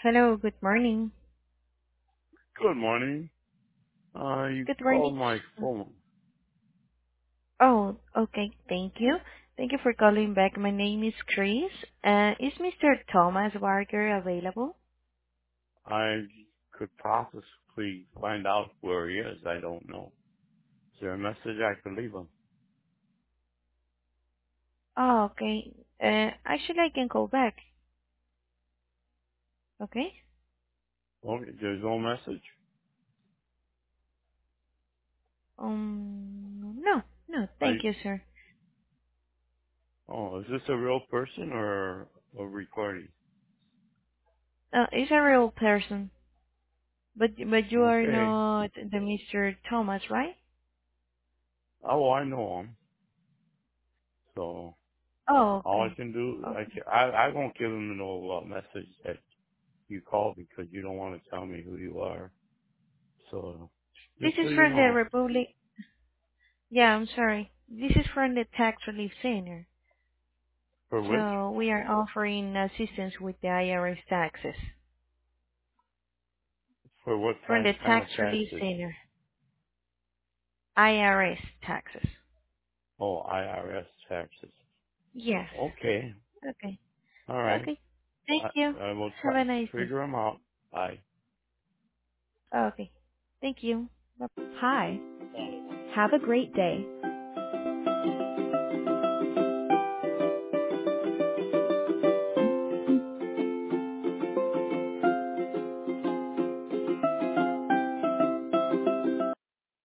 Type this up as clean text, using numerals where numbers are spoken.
Hello, good morning. Good morning. You Good morning. called my phone. Oh, okay. Thank you. Thank you for calling back. My name is Chris. Is Mr. Thomas Barker available? I could possibly find out where he is. I don't know. Is there a message I could leave him? Oh, okay. Actually, I can call back. Okay? Okay, there's no message. No. I Thank you, sir. is this a real person or a recording? It's a real person, but you are Okay. not the Mr. Thomas, right? Oh, I know him. So Oh, all I okay. can do, Okay. I won't give him no message that you called because you don't want to tell me who you are. So This just so is you from the know, Republic. Yeah, I'm sorry. This is from the Tax Relief Center. for which, So we are offering assistance with the IRS taxes for what from the kind of Tax Relief taxes? Center. IRS taxes. Oh, IRS taxes. Yes. Okay. Okay. All right. Okay. Thank you. I will Have try a nice day. figure them out. Bye. Okay. Thank you. Bye. Hi. Have a great day.